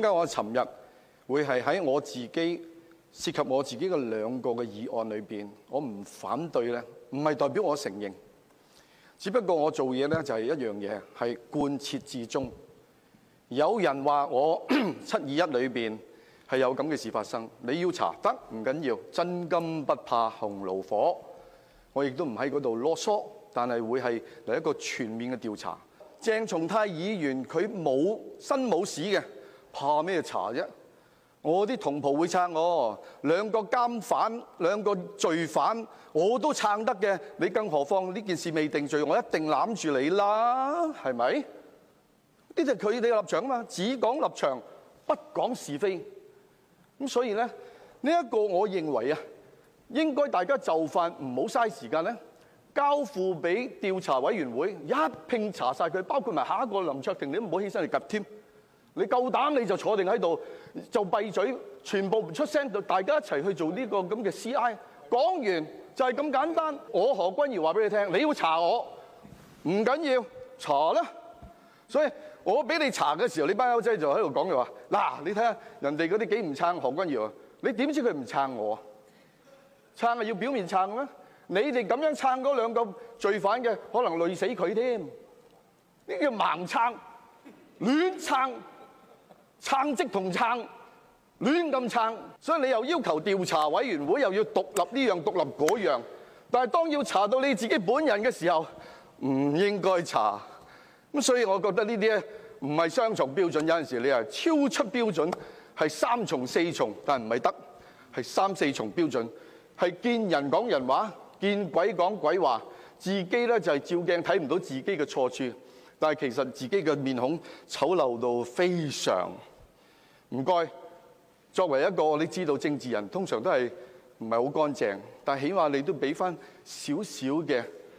解我尋日會係喺我自己涉及我自己嘅兩個嘅議案裏邊，我唔反對呢？唔係代表我承認，只不過我做嘢呢，就係一樣嘢，係貫徹至終。有人話我721裏邊係有咁嘅事發生，你要查得唔緊要，真金不怕紅爐火。我亦都唔喺嗰度囉嗦，但係會係嚟一個全面嘅調查。鄭松泰議員佢冇身冇屎嘅，怕咩查啫？我啲同袍會撐我，兩個監犯、兩個罪犯我都撐得嘅，你更何況呢件事未定罪，我一定攬住你啦，係咪？呢就係佢哋嘅立場啊嘛，只講立場，不講是非。咁所以咧，呢一個我認為啊，應該大家就範，唔好嘥時間咧，交付俾調查委員會一併查晒佢，包括埋下一個林卓廷，你都唔好起身嚟夾添。你夠膽你就坐定喺度就閉嘴，全部唔出聲，就大家一齊去做呢個咁嘅 CI。講完就係咁簡單。我何君堯話俾你聽，你要查我唔緊要，查啦。所以我俾你查嘅時候，你班友仔就喺度講嘅話，嗱，你睇下人哋嗰啲幾唔撐何君堯啊？你點知佢唔撐我啊？撐係要表面撐咩？你哋咁樣撐嗰兩個罪犯嘅，可能累死佢添。呢叫盲撐、亂撐。撐即同撐，亂咁撐，所以你又要求調查委員會又要獨立呢樣獨立嗰樣，但係當要查到你自己本人嘅時候，唔應該查。咁所以我覺得呢啲咧唔係雙重標準，有陣時你係超出標準，係3重4重，但係唔係得，係3、4重標準，係見人講人話，見鬼講鬼話，自己咧就係照鏡睇唔到自己嘅錯處，但係其實自己嘅面孔醜陋到非常。唔該，作為一個你知道政治人通常都係唔係好乾淨，但係起碼你都俾翻少少嘅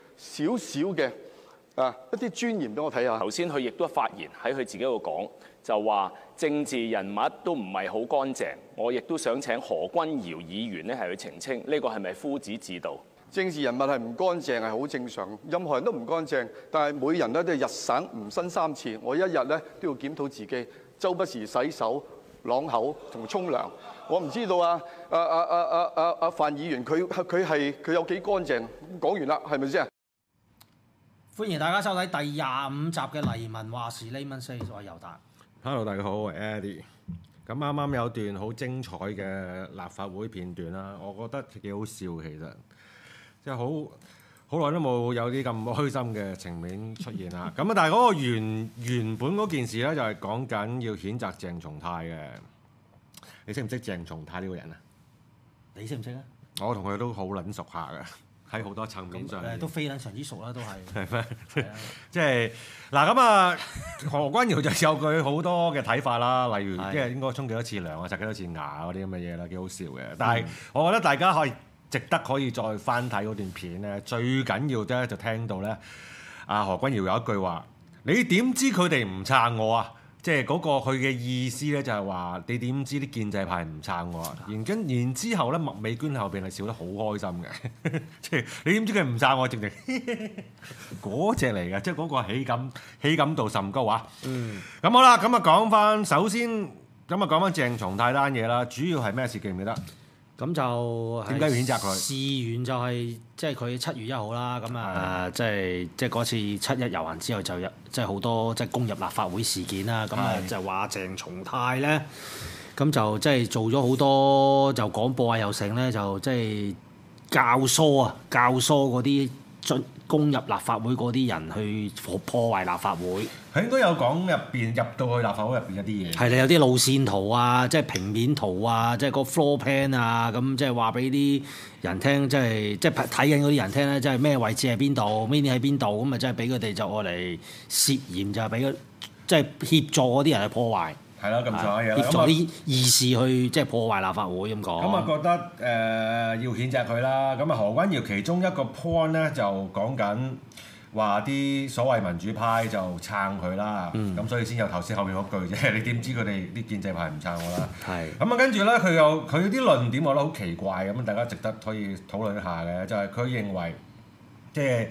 一啲尊嚴俾我睇下。 頭先佢亦都發言喺佢自己度講，就話政治人物都唔係好乾淨。我亦都想請何君堯議員咧係去澄清，呢個係咪夫子自道？ 政治人物係唔乾淨係好正常，任何人都唔乾淨，但係每人咧都係日省吾身3次。我一日咧都要檢討自己，周不時洗手、啷口同沖涼。我唔知道范議員佢有幾乾淨。講完啦，係咪先？ 歡迎大家收睇第25集嘅黎民話事 Layman Say， 我係尤達。 Hello， 大家好，我係 Eddie。咁啱啱有段好精彩嘅立法會片段啦，我覺得幾好笑其實，即係好耐都冇有啲咁開心嘅情面出現啦。咁啊，但係嗰個原本嗰件事咧，就係講緊要譴責鄭松泰嘅。你識唔識鄭松泰呢個人啊？ 你識唔識啊？ 我同佢都好撚熟下嘅，喺好多層面上。 都非常之熟啦，都係。 係咩？即係嗱咁啊，何君堯就有佢好多嘅睇法啦，例如即係應該沖幾多次涼啊，刷幾多次牙嗰啲咁嘅嘢啦，幾好笑嘅。但係我覺得大家值得可以再翻睇嗰段片咧，最緊要咧就聽到咧，何君堯有一句話：你點知佢哋唔撐我啊？即係嗰個佢嘅意思咧，就係話你點知啲建制派唔撐我啊？然之後咧，麥美娟後邊係笑得好開心嘅，即係你點知佢唔撐我？直情嗰隻嚟嘅，即係嗰個喜感度甚高啊！咁好啦，咁啊講翻首先，咁啊講翻鄭松泰單嘢啦，主要係咩事記唔記得？ 咁就點解要譴責佢？ 事源就係即係佢7月1號啦，咁啊即係嗰次7·1遊行之後就即係好多即係攻入立法會事件啦，咁啊就話鄭松泰咧，咁就即係做咗好多就廣播啊又成咧，就即係教唆嗰啲攻入立法會嗰啲人去破壞立法會。 佢應該有講入到去立法會入邊一啲嘢。係啦，有啲路線圖啊，即係平面圖啊，即係個 floor plan 啊，咁即係話俾啲人聽，即係睇緊嗰啲人聽咧，即係咩位置喺邊度，邊啲喺邊度，咁啊，即係俾佢哋就愛嚟涉嫌就係俾佢即係協助嗰啲人去破壞。 係咯，咁上下嘢。 協助啲義士去即係破壞立法會咁講。 咁啊覺得要譴責佢啦。咁啊何君堯其中一個 point 咧就講緊話啲所謂民主派就撐佢啦。咁所以先有頭先後面嗰句啫。你點知佢哋啲建制派唔撐我啦？係。咁啊跟住咧佢啲論點我覺得好奇怪咁，大家值得可以討論一下嘅，就係佢認為即係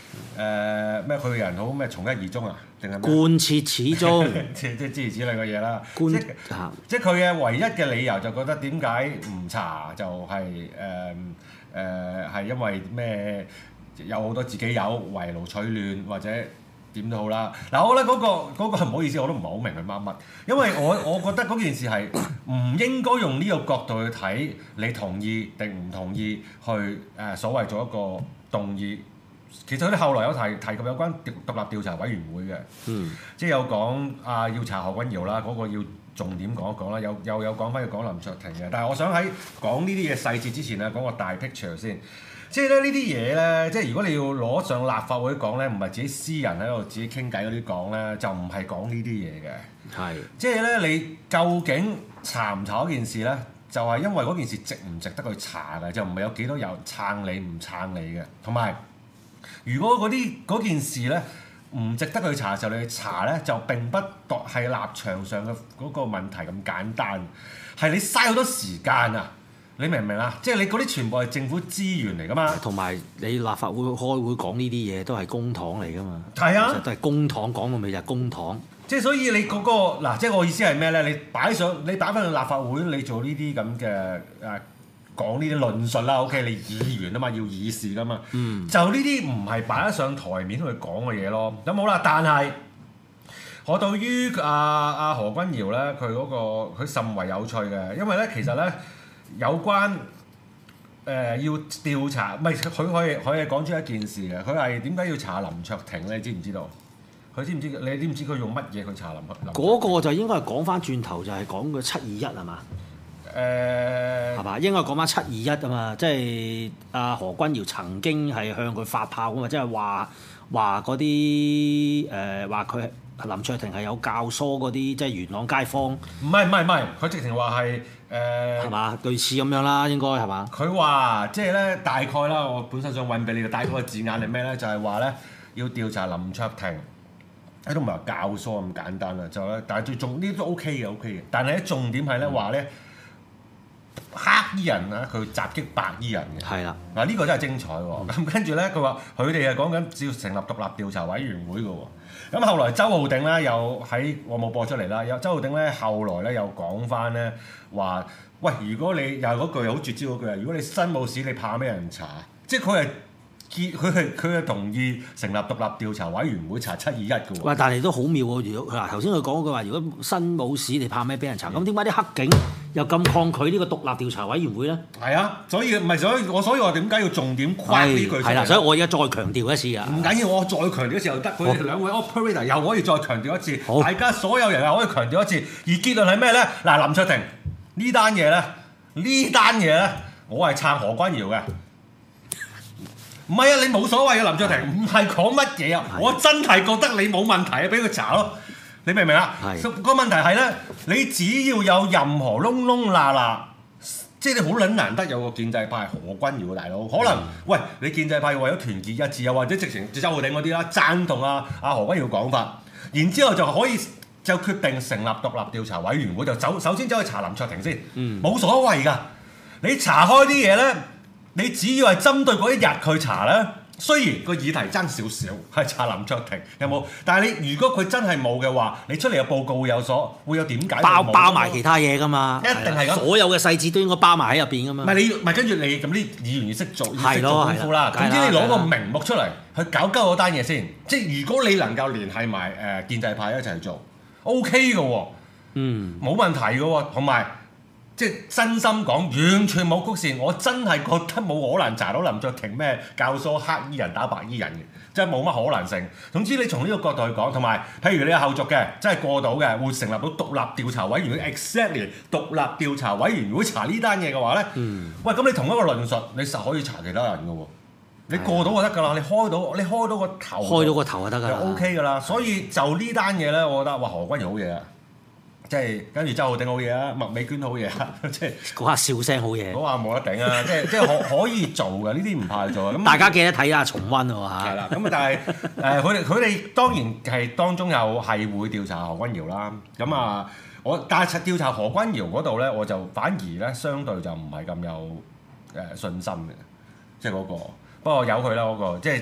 咩佢人好咩從一而終啊？定係咩？ 貫徹始終， 即係諸如此類嘅嘢啦。即係佢嘅唯一嘅理由就覺得點解唔查就係係因為咩有好多自己有圍爐取暖或者點都好啦。嗱，我覺得嗰個唔好意思，我都唔係好明佢乜，因為我覺得嗰件事係唔應該用呢個角度去睇你同意定唔同意去所謂做一個動議。其實佢哋後來有提及有關獨立調查委員會嘅，即係有講要查何君堯啦，嗰個要重點講一講啦，又有講翻要講林卓廷嘅，但係我想喺講呢啲嘢細節之前咧，講個大 picture 先。即係咧呢啲嘢咧，即係如果你要攞上立法會講咧，唔係自己私人喺度自己傾偈嗰啲講咧，就唔係講呢啲嘢嘅。係。即係咧，你究竟查唔查嗰件事咧，就係因為嗰件事值唔值得去查嘅，就唔係有幾多人撐你唔撐你嘅，同埋。如果嗰件事咧唔值得去查嘅時候，你去查咧就並不係立場上嘅嗰個問題咁簡單，係你嘥好多時間啊！你明唔明啊？即係你嗰啲全部係政府資源嚟噶嘛，同埋你立法會開會講呢啲嘢都係公帑嚟噶嘛， 係啊， 都係公帑講到尾就係公帑。 即係所以你嗰個嗱，即係我意思係咩咧？你擺翻去立法會，你做呢啲咁嘅講呢啲論述啦 ，OK， 你議員啊嘛，要議事噶嘛，就呢啲唔係擺得上台面去講嘅嘢咯。咁好啦，但係我對於何君堯咧，佢甚為有趣嘅，因為咧其實咧有關要調查，唔係佢可以講出一件事嘅，佢係點解要查林卓廷咧？你知唔知道？佢知唔知？你知唔知佢用乜嘢去查林卓廷？ 嗰個就應該係講翻轉頭，就係講個721係嘛？係嘛？應該講翻721啊嘛，即係何君堯曾經係向佢發炮啊嘛，即係話嗰啲話佢林卓廷係有教唆嗰啲即係元朗街坊。 唔係，佢直情話係係嘛？類似咁樣啦，應該係嘛？ 佢話即係咧大概啦，我本身想揾俾你嘅大概嘅字眼係咩咧？就係話咧要調查林卓廷，都唔係話教唆咁簡單啦，就咧，但係最重呢啲都 OK 嘅，但係咧重點係咧話咧。黑衣人啊，佢襲擊白衣人嘅。係啦，嗱呢個真係精彩喎。咁跟住咧，佢話佢哋係講緊要成立獨立調查委員會嘅喎。咁後來周浩鼎咧又喺我冇播出嚟啦。有周浩鼎咧後來咧又講翻咧話，喂，如果你又係嗰句好絕招嗰句啊，如果你身冇屎，你怕咩人查？即係佢係同意成立獨立調查委員會查721嘅喎。喂，但係都好妙喎！如果嗱頭先佢講句話，如果身冇屎，你怕咩俾人查？咁點解啲黑警又咁抗拒呢個獨立調查委員會咧？係啊，所以我點解要重點誇呢句？係啦，所以我而家再強調一次啊！唔緊要，我再強調一次又得。佢哋兩位 operator 又可以再強調一次，大家所有人又可以強調一次。而結論係咩咧？嗱，林卓廷呢單嘢咧，我係撐何君堯嘅。唔係啊！你冇所謂啊，林卓廷唔係講乜嘢啊！我真係覺得你冇問題啊，俾佢查咯。你明唔明啊？個問題係咧，你只要有任何窿窿罅罅，即係你好撚難得有個建制派何君堯嘅大佬，可能喂你建制派為咗團結一致，又或者直情周浩鼎嗰啲啦，贊同何君堯講法，然之後就可以就決定成立獨立調查委員會，就首先走去查林卓廷先，冇所謂㗎。你查開啲嘢咧。你只要係針對嗰一日去查咧，雖然個議題爭少少係查林卓廷有冇，但係你如果佢真係冇嘅話，你出嚟嘅報告會有點解包埋其他嘢㗎嘛？一定係咁，所有嘅細節都應該包埋喺入邊㗎嘛。唔係跟住你咁啲議員要識做功夫啦。總之你攞個名目出嚟去搞鳩嗰單嘢先，即係如果你能夠聯繫埋建制派一齊做 ，OK 嘅喎，冇問題嘅喎，同埋。即係真心講，完全冇曲線，我真係覺得冇可能查到林卓廷咩教唆黑衣人打白衣人嘅，即係冇乜可能性。總之你從呢個角度去講，同埋譬如你有後續嘅，真係過到嘅，會成立到獨立調查委員會 ，exactly 獨立調查委員會查呢單嘢嘅話咧，喂，咁你同一個論述，你實可以查其他人嘅喎，你過到就得㗎啦，你開到個頭，開到個頭就得㗎啦，就 OK 㗎啦。所以就呢單嘢咧，我覺得哇何君堯好嘢啊！即係跟住周浩鼎好嘢啊，麥美娟好嘢啊，即係嗰下笑聲好嘢，嗰下冇得頂啊！即係可以做嘅，呢啲唔怕做嘅。咁大家記得睇下重溫喎嚇。係啦，咁但係佢哋當然係當中有係會調查何君堯啦。咁啊，但係調查何君堯嗰度咧，我就反而咧相對就唔係咁有信心嘅，即係嗰個。不過由佢啦嗰個，即係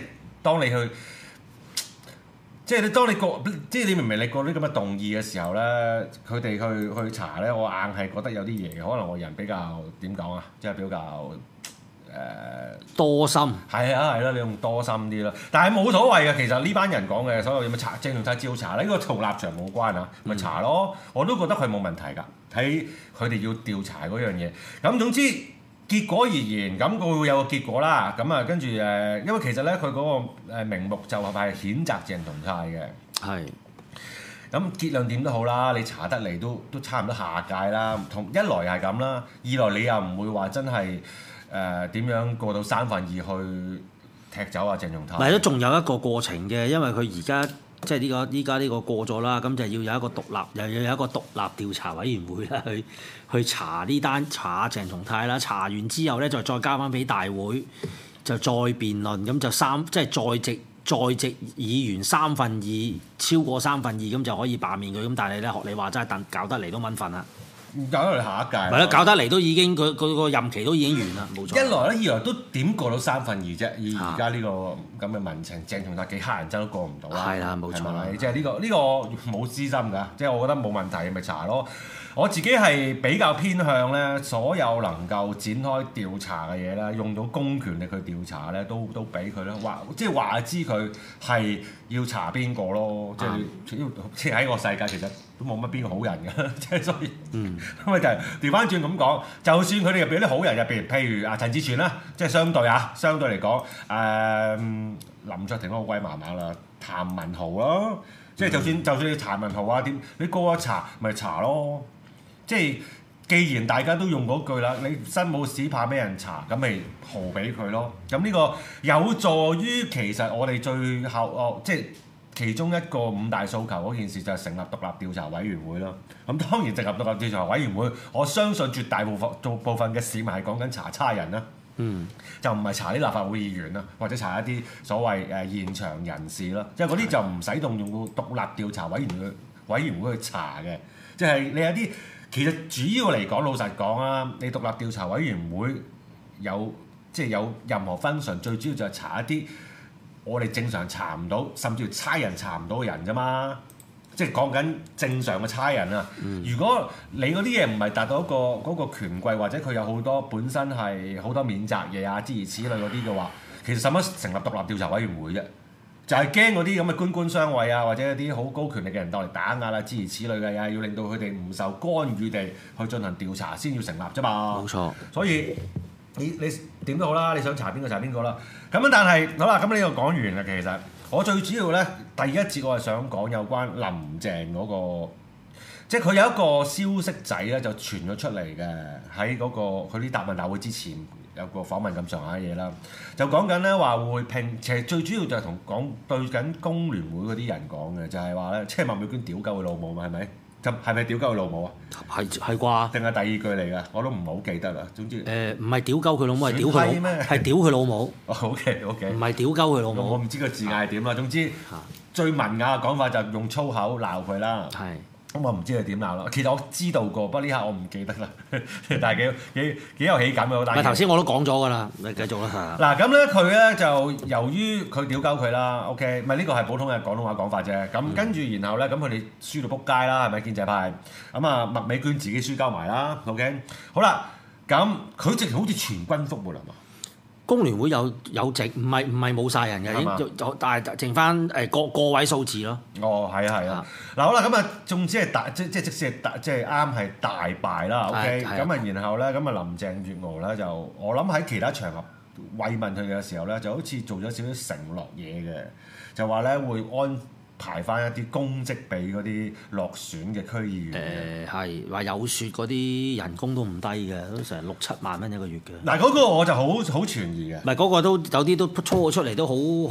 當你去。即係當你過，即係你明唔明？你過啲咁嘅動議嘅時候咧，佢哋去查咧，我硬係覺得有啲嘢，可能我人比較點講啊，即係比較多心。 係啊係啦，你用多心啲咯。但係冇所謂嘅，其實呢班人講嘅所有嘢咪查鄭松泰照查呢個同立場冇關啊，咪查咯。我都覺得佢冇問題㗎，喺佢哋要調查嗰樣嘢。咁總之。結果而言，咁佢會有個結果啦。咁啊，跟住誒，因為其實咧，佢嗰個名目就係譴責鄭松泰嘅。係。咁結論點都好啦，你查得嚟都差唔多下屆啦。同一來係咁啦，二來你又唔會話真係點樣過到3分2去踢走啊鄭松泰。 唔係都仲有一個過程嘅，因為佢而家。即係依家呢個過咗啦，咁就要有一個獨立，又要有一個獨立調查委員會啦，去查呢單查鄭松泰啦，查完之後咧就再交翻俾大會，就再辯論，咁就即係在席議員2/3，超過2/3咁就可以罷免佢。咁但係咧學你話齋，搞得嚟都蚊瞓啦。 搞得嚟下一屆， 係咯，搞得嚟都已經佢個任期都已經完啦，冇錯。 一來咧，二來都點過到2/3啫？以而家呢個咁嘅民情，鄭松泰幾黑人憎都過唔到啦。係啦，冇錯。即係呢個冇私心㗎，即係我覺得冇問題，咪查咯。我自己係比較偏向咧，所有能夠展開調查嘅嘢咧，用到公權力去調查咧，都俾佢啦。即係話知佢係要查邊個咯？即係喺個世界其實都冇乜邊個好人㗎，即係所以咁咪就係調翻轉咁講，就算佢哋入邊啲好人入邊，譬如陳志全啦，即係相對嚟講，林卓廷都好鬼麻麻啦，譚文豪咯，即係就算你譚文豪啊點，你過一查咪查咯。即係，既然大家都用嗰句啦，你身冇屎怕俾人查，咁咪豪俾佢咯。咁呢個有助於其實我哋最後即係其中一個5大訴求嗰件事就係成立獨立調查委員會咯。咁當然成立獨立調查委員會，我相信絕大部分嘅市民係講緊查差人啦。就唔係查啲立法會議員啦，或者查一啲所謂現場人士啦，即係嗰啲就唔使動用到獨立調查委員會去查嘅，即係你有啲。其實主要嚟講，老實講啊，你獨立調查委員會有任何 function，最主要就係查一啲我哋正常查唔到，甚至乎差人查唔到嘅人啫嘛。即係講緊正常嘅差人啊。如果你嗰啲嘢唔係達到嗰個權貴，或者佢有好多本身係好多免責嘢啊，諸如此類嗰啲嘅話，其實使乜成立獨立調查委員會啫？就係驚嗰啲咁嘅官相衛啊，或者一啲好高權力嘅人當嚟打壓啦，諸如此類嘅嘢，要令到佢哋唔受干預地去進行調查先要成立啫嘛。冇錯。所以你點都好啦，你想查邊個查邊個啦。咁但係好啦，咁呢個講完啦。其實我最主要咧，第一節我係想講有關林鄭嗰個，即係佢有一個消息仔咧就傳咗出嚟嘅，喺嗰個佢啲答問大會之前。有個訪問咁上下嘢啦，就講緊咧話會拼，其實最主要就係講對緊工聯會嗰啲人講嘅，就係話咧，即係麥美娟屌鳩佢老母嘛，係咪？係咪屌鳩佢老母啊？係啩？定係第二句嚟㗎？我都唔係好記得啦。總之唔係屌鳩佢老母，係屌佢老母，係屌佢老母。OK，唔係屌鳩佢老母。我唔知個字眼係點啦。總之最文雅嘅講法就用粗口鬧佢啦。係。咁我唔知佢點鬧啦，其實我知道過，不過呢刻我唔記得啦。但係幾有喜感嘅，但係頭先我都講咗㗎啦，你繼續啦。嗱咁咧，佢咧就由於佢屌鳩佢啦 ，OK，唔係呢個係普通嘅廣東話講法啫。咁跟住然後咧，咁佢哋輸到撲街啦，係咪建制派？咁啊，麥美娟自己輸交埋啦 ，OK。好啦，咁佢直情好似全軍覆沒係嘛？工聯會有剩，唔係冇晒人嘅，已經但係剩翻個位數字咯。哦，係啊。嗱好啦，咁啊，總之係即使係啱係大敗啦。OK，咁啊，然後咧，咁啊，林鄭月娥咧就我諗喺其他場合慰問佢嘅時候咧，就好似做咗少少承諾嘢嘅，就話咧會安排翻一啲公職俾嗰啲落選嘅區議員。係話有説嗰啲人工都唔低嘅，都成6-7萬蚊一個月嘅。嗱嗰個我就好存疑嘅。唔係嗰個都有啲都搓出嚟都好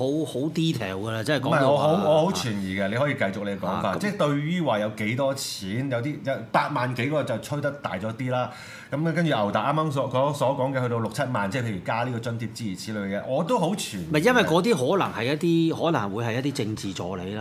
detail 㗎啦，即係講到。唔係我好存疑嘅，你可以繼續你講法。即係對於話有幾多錢，有8萬幾嗰個就吹得大咗啲啦。咁跟住牛達啱啱所講嘅去到6-7萬，即係譬如加呢個津貼諸如此類嘅，我都好存疑。唔係因為嗰啲可能會係一啲政治助理啦。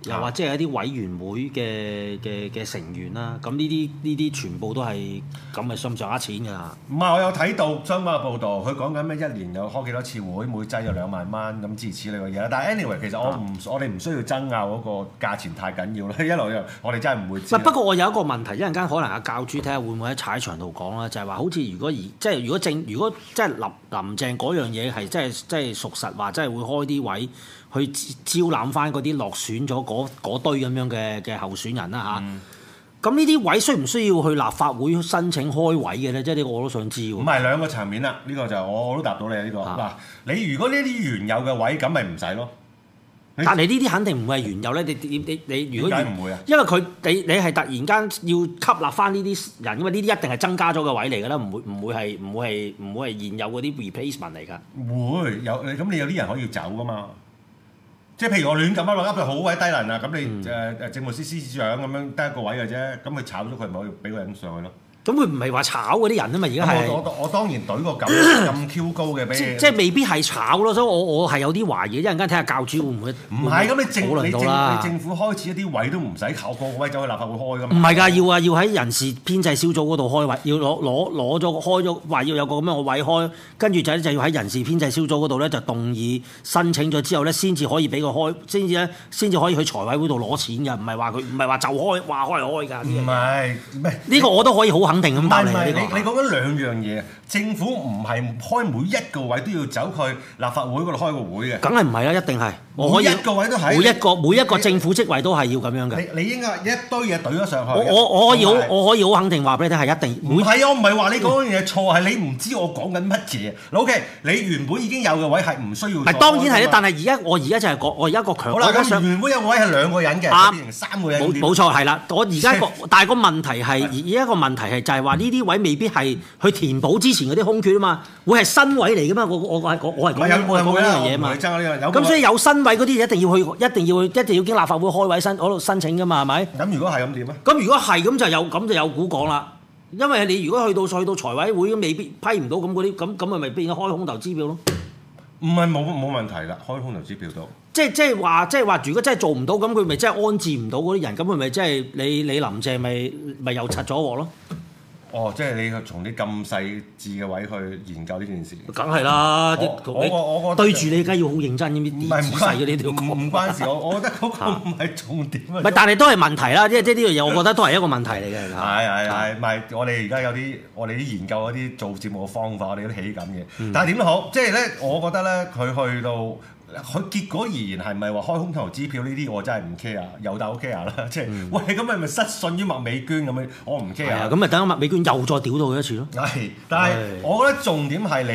又或者係一啲委員會嘅成員啦。咁呢啲全部都係咁嘅咁上下錢㗎。 唔係，我有睇到相關嘅報導，佢講緊咩一年有開幾多次會，每劑有2萬蚊咁諸如此類嘅嘢啦。但係 anyway， 其實我哋唔需要爭拗嗰個價錢太緊要啦。一路我哋真係唔會知。 不過我有一個問題，一陣間可能阿教主睇下會唔會喺踩場度講啦，就係話好似如果即係林鄭嗰樣嘢係即係屬實話，即係會開啲位去招攬翻嗰啲落選咗嗰堆咁樣嘅候選人啦嚇。咁呢啲位需唔需要去立法會申請開位嘅咧？即係呢個我都想知喎。 唔係兩個層面啦，呢個就我都答到你呢個。嗱，你如果呢啲原有嘅位咁咪唔使咯。 但係呢啲肯定唔會係原有咧，你如果唔會啊？因為你係突然間要吸納翻呢啲人，因為呢啲一定係增加咗嘅位嚟㗎啦，唔會係現有嗰啲 replacement 嚟㗎。 會有咁你有啲人可以走㗎嘛？即係譬如我亂咁噏佢好鬼低能啊！咁你政務司司長咁樣得一個位嘅啫，咁佢炒咗佢咪可以俾個人上去咯？咁佢唔係話炒嗰啲人啊嘛，而家係我當然懟個咁 Q 高嘅俾你， 即係未必係炒咯，所以我係有啲懷疑，一陣間睇下教主會唔會唔係咁你政府開始一啲位都唔使靠個位走去立法會開㗎嘛？ 唔係㗎，要喺人事編制小組嗰度開位，要攞咗開咗話要有個咁樣嘅位開，跟住就要喺人事編制小組嗰度咧就動議申請咗之後咧，先至可以俾佢開，先至可以去財委會度攞錢㗎，唔係話就開㗎。 唔係呢個我都可以好肯定咁答你。 你講緊兩樣嘢，政府唔係開每一個位都要走去立法會嗰度開個會嘅。 梗係唔係啦，一定係。 每一個位都係。 每一個政府職位都係要咁樣嘅。 你應該一堆嘢懟咗上去。 我可以好肯定話俾你聽係一定。 唔係我唔係話你講樣嘢錯，係你唔知我講緊乜嘢。OK，你原本已經有嘅位係唔需要。 係當然係啦，但係我而家就係講我而家個強。 好啦，咁原本有個位係2個人嘅，變成3個人。 冇錯係啦，我而家但係個問題係而家個問題係就係話呢啲位未必係去填補之前嗰啲空缺啊嘛，會係新位嚟噶嘛？我係講呢樣嘢嘛。咁所以有新位嗰啲一定要經立法會開位嗰度申請噶嘛，係咪？ 咁如果係咁點啊？ 咁如果係咁就有股講啦，因為你如果去到財委會未必批唔到咁嗰啲，咁咪變咗開空頭支票咯。 唔係冇問題㗎，開空頭支票都。 即係話，如果真係做唔到，咁佢咪真係安置唔到嗰啲人，咁佢咪真係你林鄭咪又拆咗鑊咯？ 哦，即係你從啲咁細緻嘅位去研究呢件事， 梗係啦！我對住你，梗係要好認真咁啲仔細嘅呢條。 唔關事，我覺得嗰個唔係重點啊。 唔係，但係都係問題啦，即係呢樣嘢，我覺得都係一個問題嚟嘅。 係，唔係我哋而家有啲我哋啲研究嗰啲做節目嘅方法，我哋都起緊嘅。但係點都好，即係咧，我覺得咧，佢去到。佢結果而言係咪話開空頭支票呢啲我真係唔 care，有但 OK 啦，即係喂咁係咪失信於麥美娟咁樣？我唔 care。 咁咪等麥美娟又再屌到佢一次咯。 係，但係我覺得重點係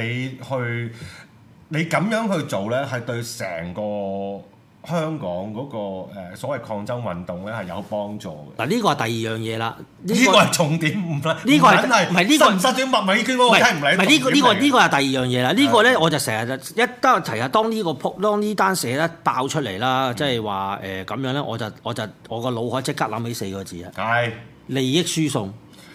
你咁樣去做咧，係對成個香港嗰個所謂抗爭運動咧係有幫助嘅。 嗱，呢個係第二樣嘢啦。 呢個係重點，呢個係唔係呢個唔失咗麥美娟嗰個聽唔嚟？ 唔係呢個係第二樣嘢啦。呢個咧我就成日一得提下，當呢單寫得爆出嚟啦，即係話咁樣咧，我個腦海即刻諗起4個字啊，係利益輸送。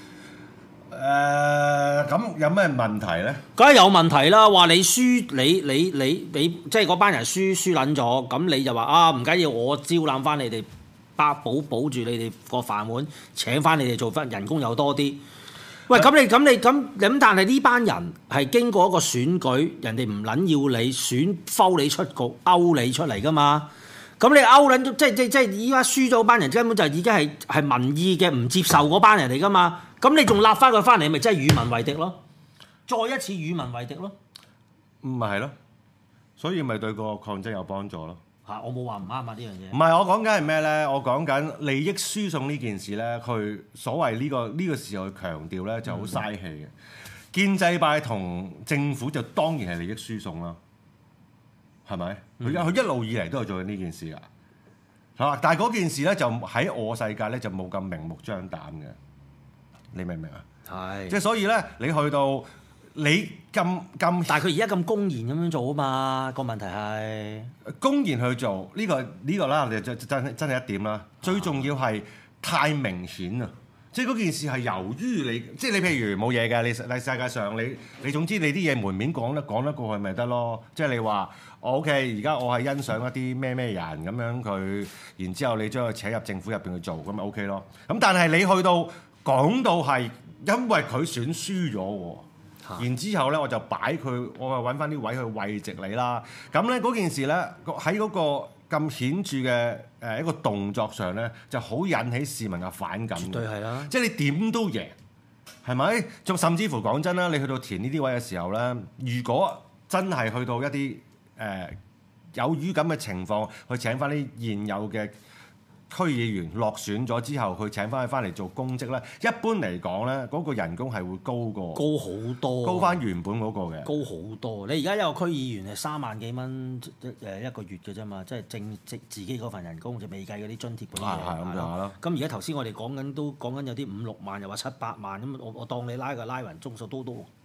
咁有咩問題咧？ 梗係有問題啦！話你輸，你即係嗰班人輸撚咗，咁你就話唔緊要，我招攬翻你哋，保住你哋個飯碗，請翻你哋做翻人工又多啲。喂，咁但係呢班人係經過一個選舉，人哋唔撚要你選，摟你出局，勾你出嚟噶嘛？咁你勾撚即係依家輸咗班人，根本就已經係民意嘅唔接受嗰班人嚟噶嘛？咁你仲立翻佢翻嚟，咪真係與民為敵咯？再一次與民為敵咯？ 唔係咯，所以咪對個抗爭有幫助咯。 我冇話唔啱啊呢樣嘢。 唔係，我講緊係咩咧？我講緊利益輸送呢件事咧，佢所謂呢個時候去強調咧就好嘥氣嘅。建制派同政府就當然係利益輸送啦，係咪？佢一路以嚟都係做緊呢件事㗎，係嘛？但係嗰件事咧就喺我世界咧就冇咁明目張膽嘅。你明唔明啊？係，即係所以咧，你去到你咁，但係佢而家咁公然咁樣做啊嘛，個問題係公然去做呢個啦，就真係一點啦。最重要係太明顯啊！ 即係嗰件事係由於你，即係你譬如冇嘢嘅，你世界上你總之你啲嘢門面講得過去咪得咯。即係你話OK，而家我係欣賞一啲咩人咁樣佢，然之後你將佢扯入政府入邊去做，咁咪 OK 咯。咁但係你去到講到係因為佢選輸咗喎。然之後咧，我就擺佢，我係揾翻啲位去慰藉你啦。咁咧嗰件事咧，喺嗰個咁顯著嘅一個動作上咧，就好引起市民嘅反感。 絕對係啦。即係你點都贏，係咪？仲甚至乎講真啦，你去到填呢啲位嘅時候咧，如果真係去到一啲有於咁嘅情況，去請翻啲現有嘅區議員落選咗之後，佢請翻佢翻嚟做公職咧，一般嚟講咧，嗰個人工係會高好多， 高翻原本嗰個嘅， 高好多。你而家有個區議員係3萬幾蚊一個月嘅啫嘛，即係正自己嗰份人工，就未計嗰啲津貼嗰啲嘢。 係咁樣下咯。 咁而家頭先我哋講緊都講緊有啲5、6萬，又話7、8萬咁，我當你拉勻中數都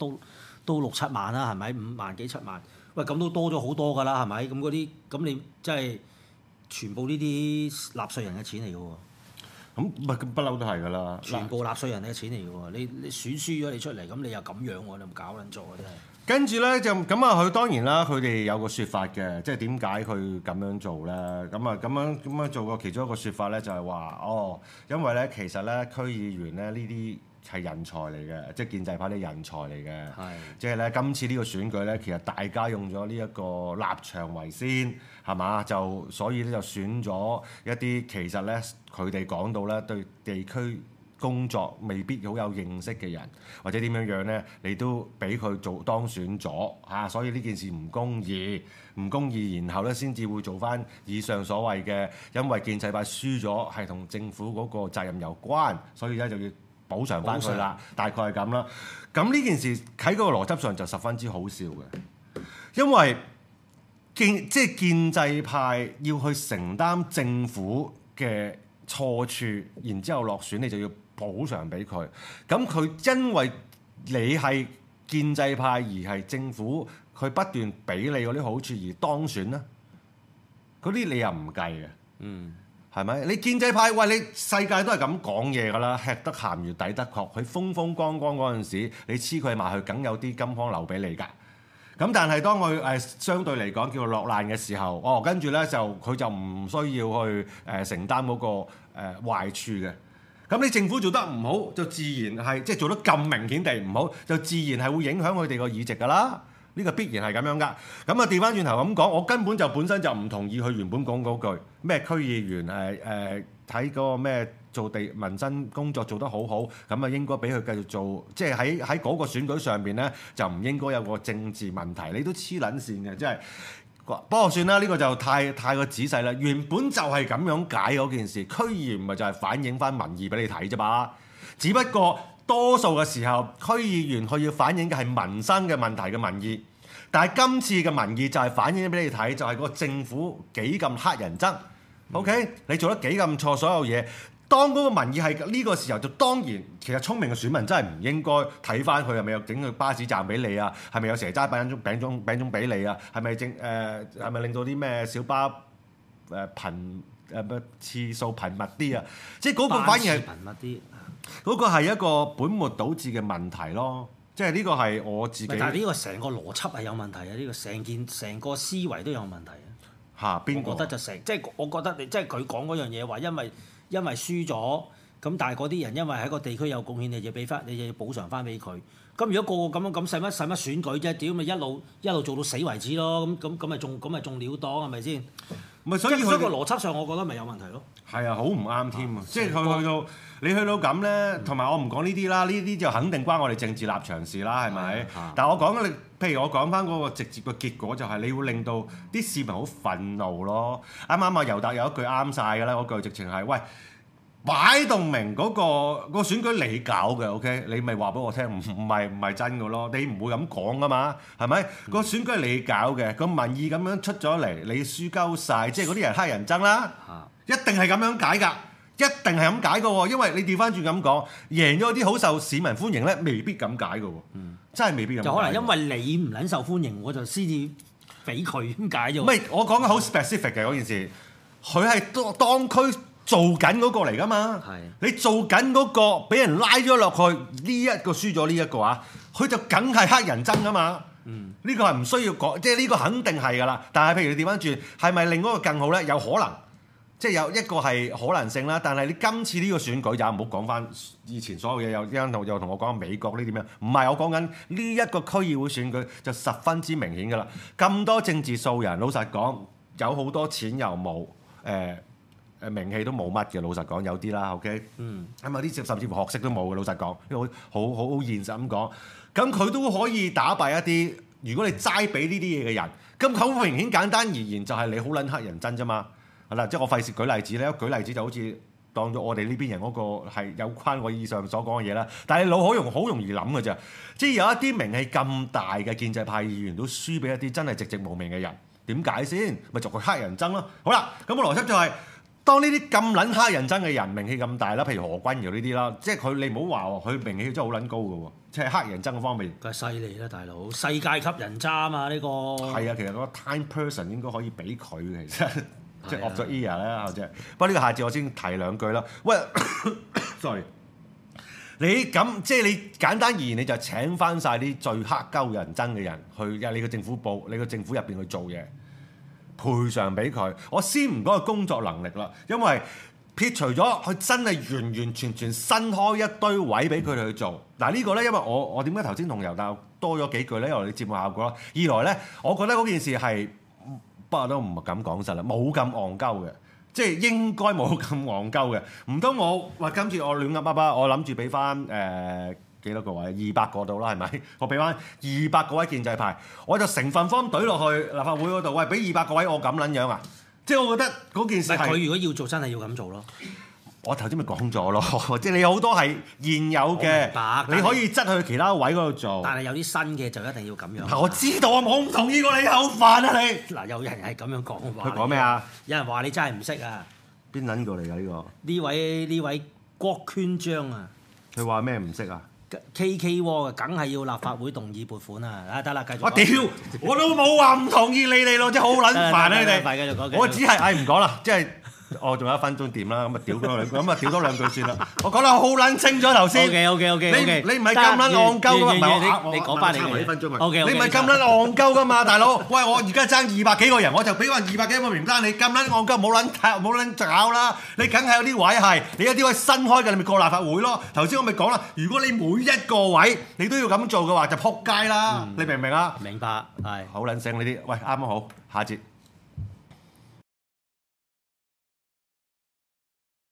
6、7萬啦，係咪？5萬幾7萬，喂咁都多咗好多㗎啦，係咪？咁嗰啲咁你即係。全部呢啲納稅人嘅錢嚟嘅喎， 咁不嬲都係㗎啦。 全部納稅人嘅錢嚟嘅喎，你選輸咗你出嚟，咁你又咁樣喎，你有冇搞撚錯啊？真係。跟住咧就咁啊，佢當然啦，佢哋有個説法嘅，即係點解佢咁樣做咧？咁樣做個其中一個説法咧，就係話因為咧其實咧區議員咧呢啲係人才嚟嘅，即係建制派啲人才嚟嘅。係。即係咧今次呢個選舉咧，其實大家用咗呢一個立場為先。係嘛？就所以咧就選咗一啲其實咧佢哋講到咧對地區工作未必好有認識嘅人，或者點樣咧，你都俾佢做當選咗嚇，所以呢件事唔公義，然後咧先至會做翻以上所謂嘅，因為建制派輸咗係同政府嗰個責任有關，所以咧就要補償翻佢啦，大概係咁啦。咁呢件事喺嗰個邏輯上就十分之好笑嘅，因為即係建制派要去承擔政府嘅錯處，然之後落選，你就要補償俾佢。咁佢因為你係建制派而係政府，佢不斷俾你嗰啲好處而當選咧，嗰啲你又唔計嘅。係咪？你建制派，喂，你世界都係咁講嘢㗎啦，吃得鹹魚抵得渴。佢風風光光嗰陣時，你黐佢埋去，梗有啲金礦留俾你㗎。咁但係當佢相對嚟講叫做落難嘅時候，跟住咧就佢就唔需要去承擔嗰個壞處嘅。咁你政府做得唔好，就自然係即係做得咁明顯地唔好，就自然係會影響佢哋個議席㗎啦。呢個必然係咁樣㗎。咁啊調翻轉頭咁講，我根本就本身就唔同意佢原本講嗰句咩區議員睇嗰個咩做地民生工作做得好好，咁啊應該俾佢繼續做，即係喺嗰個選舉上邊咧就唔應該有個政治問題。你都黐撚線嘅，即係不過算啦，呢個就太過仔細啦。原本就係咁樣解嗰件事，區議員咪就係反映翻民意俾你睇啫嘛。只不過多數嘅時候，區議員佢要反映嘅係民生嘅問題嘅民意，但係今次嘅民意就係反映俾你睇，就係個政府幾咁黑人憎。OK， 你做得幾咁錯所有嘢，當嗰個民意係呢個時候，就當然其實聰明嘅選民真係唔應該睇翻佢係咪有整個巴士站俾你啊，係咪有蛇齋餅糭俾你啊，係咪令到啲咩小巴次數頻密啲啊？即係嗰個反而係頻密啲，嗰個係一個本末倒置嘅問題咯。即係呢個係我自己。但係呢個成個邏輯係有問題啊！呢個成個思維都有問題啊！邊個？我覺得就即係我覺得你即係佢講嗰樣嘢話，因為輸咗咁，但係嗰啲人因為喺個地區有貢獻，你就俾翻，你就要補償翻俾佢。咁如果個個咁樣咁使乜選舉啫？屌咪一路做到死為止咯！咁咪仲了黨係咪先？咪所以個邏輯上，我覺得咪有問題咯。係啊，好唔啱添啊！即係佢你去到咁咧，同埋我唔講呢啲啦，呢啲就肯定關我哋政治立場事啦，係咪？但係我講嘅譬如我講翻嗰個直接嘅結果，就係你會令到啲市民好憤怒咯。啱啱啊，尤達有一句啱晒㗎啦，嗰句直情係喂，擺到明嗰個選舉你搞嘅 ，OK？ 你咪話俾我聽，唔係真嘅咯，你唔會咁講㗎嘛，係咪？個選舉係你搞嘅，個民意咁樣出咗嚟，你輸鳩晒，即係嗰啲人黑人憎啦，一定係咁樣解㗎。一定係咁解嘅喎，因為你調翻轉咁講，贏咗啲好受市民歡迎咧，未必咁解嘅喎，真係未必咁解。就可能因為你唔撚受歡迎，我就先至俾佢咁解啫。唔係，我講嘅好 specific 嘅嗰件事，佢係當區做緊嗰個嚟㗎嘛。 係你做緊嗰個俾人拉咗落去，呢一個輸咗呢一個啊，佢就梗係黑人憎㗎嘛。呢個係唔需要講，即係呢個肯定係㗎啦。但係譬如你調翻轉，係咪另一個更好咧？有可能。即係有一個係可能性啦，但係你今次呢個選舉就唔好講翻以前所有嘢，又同我講美國呢啲咩？唔係，我講緊呢一個區議會選舉就十分之明顯㗎啦。咁多政治素人，老實講有好多錢又冇，名氣都冇乜嘅。老實講有啲啦 ，OK，係咪啲甚至乎學識都冇嘅？老實講，因為好現實咁講，咁佢都可以打敗一啲。如果你齋俾呢啲嘢嘅人，咁好明顯簡單而言就係你好撚黑人憎啫嘛。係啦，即係我費事舉例子咧，舉例子就好似當咗我哋呢邊人嗰個係有關我以上所講嘅嘢啦。但係你腦好容易諗嘅啫，即係有一啲名氣咁大嘅建制派議員都輸俾一啲真係寂寂無名嘅人，點解先？咪就係黑人憎咯。好啦，咁個邏輯就係、當呢啲咁撚黑人憎嘅人名氣咁大啦，譬如何君堯呢啲啦，即係佢你唔好話佢名氣真係好撚高嘅喎，即係黑人憎嘅方面。 梗係犀利啦，大佬，世界級人渣嘛呢個。係啊，其實嗰個 Time Person 應該可以俾佢嘅，其實。即係 of the year 啦，或者不過呢個下節我先提兩句啦。喂，sorry，你咁即係你簡單而言，你就請翻晒啲最黑鳩人憎嘅人去你個政府部、你個政府入邊去做嘢，賠償俾佢。我先唔講佢工作能力啦，因為撇除咗佢真係完完全全新開一堆位俾佢哋去做。嗱呢個咧，因為我點解頭先同尤達多咗幾句咧？因為你節目效果啦。二來咧，我覺得嗰件事係。不過都唔敢講實啦，冇咁戇鳩嘅，即係應該冇咁戇鳩嘅。唔通我話今次我亂噏噏，我諗住俾翻幾多個位？200個度啦，係咪？我俾翻200個位建制派，我就成份方懟落去立法會嗰度，喂，俾200個位我咁撚樣啊！即係我覺得嗰件事係佢如果要做，真係要咁做咯。 我頭先咪講咗咯，即係你有好多係現有嘅，你可以執去其他位嗰度做。 但係有啲新嘅就一定要咁樣。 我知道啊，我唔同意過你，好煩啊你！ 嗱，有人係咁樣講話。 佢講咩啊？ 有人話你真係唔識啊！ 邊撚過嚟㗎呢個？ 呢位郭圈章啊！ 佢話咩唔識啊 ？KK 喎，梗係要立法會動議撥款啊！啊得啦，繼續。 我屌，我都冇話唔同意你咯，真係好撚煩啊你哋！ 繼續講。 我只係唔講啦，即係。我仲有1分鐘掂啦，咁啊屌多兩句，咁啊屌多兩句算啦。我講得好撚清楚頭先。 OK。 你唔係咁撚戇鳩㗎嘛？ 你講翻嚟呢分鐘啊。 OK。 你唔係咁撚戇鳩㗎嘛，大佬？喂，我而家爭200幾個人，我就俾翻200幾個名單你，咁撚戇鳩，冇撚搞啦！你梗係有啲位係，你有啲位新開嘅，你咪過立法會咯。頭先我咪講啦，如果你每一個位你都要咁做嘅話，就撲街啦！你明唔明啊？ 明白，係。 好撚醒呢啲，喂，啱啱好，下節。